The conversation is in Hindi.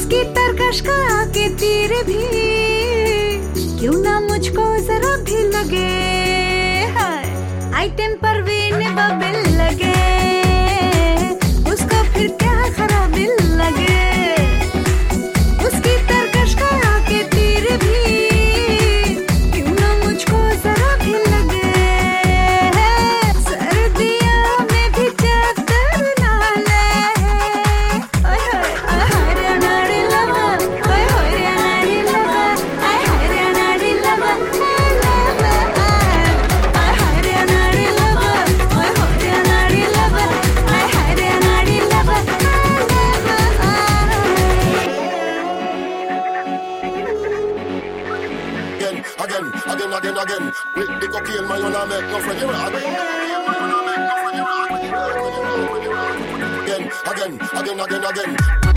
उसकी तरकश का आके तीर भी क्यों ना मुझको जरा भी लगे, आइटम परवीन बबिल लगे, उसको फिर क्या खराबी लगे। उसकी तरकश का आके तीर भी क्यों ना मुझको जरा भी लगे, सर्दियों में भी चादर ना ले। हरे नारी लवा, हरे नारी लवा, हरे नारी लवा, हरे नारी लवा, हरे नारी लवा, हरे नारी लवा। Again. With the cocaine, man, you not make no friend. You again.